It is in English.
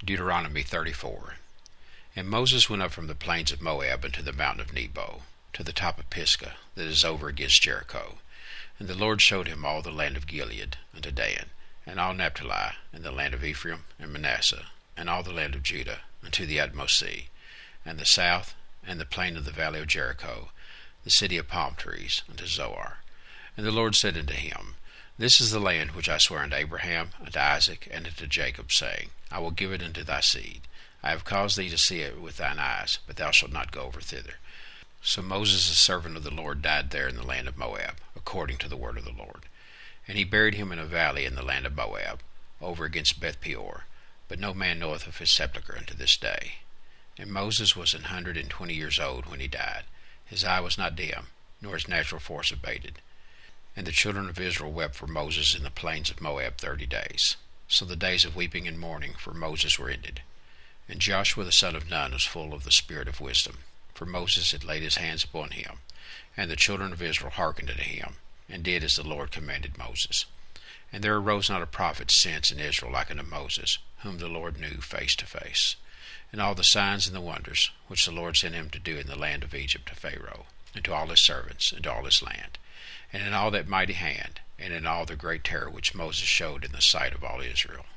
Deuteronomy 34. And Moses went up from the plains of Moab unto the mountain of Nebo, to the top of Pisgah, that is over against Jericho. And the Lord showed him all the land of Gilead unto Dan, and all Naphtali, and the land of Ephraim and Manasseh, and all the land of Judah unto the utmost sea, and the south, and the plain of the valley of Jericho, the city of palm trees, unto Zoar. And the Lord said unto him, This is the land which I sware unto Abraham, unto Isaac, and unto Jacob, saying, I will give it unto thy seed. I have caused thee to see it with thine eyes, but thou shalt not go over thither. So Moses the servant of the Lord died there in the land of Moab, according to the word of the Lord. And he buried him in a valley in the land of Moab, over against Beth Peor, but no man knoweth of his sepulchre unto this day. And Moses was 120 years old when he died. His eye was not dim, nor his natural force abated. And the children of Israel wept for Moses in the plains of Moab 30 days. So the days of weeping and mourning for Moses were ended. And Joshua the son of Nun was full of the spirit of wisdom, for Moses had laid his hands upon him. And the children of Israel hearkened unto him, and did as the Lord commanded Moses. And there arose not a prophet since in Israel like unto Moses, whom the Lord knew face to face. And all the signs and the wonders which the Lord sent him to do in the land of Egypt to Pharaoh, and to all his servants, and to all his land, and in all that mighty hand, and in all the great terror which Moses showed in the sight of all Israel.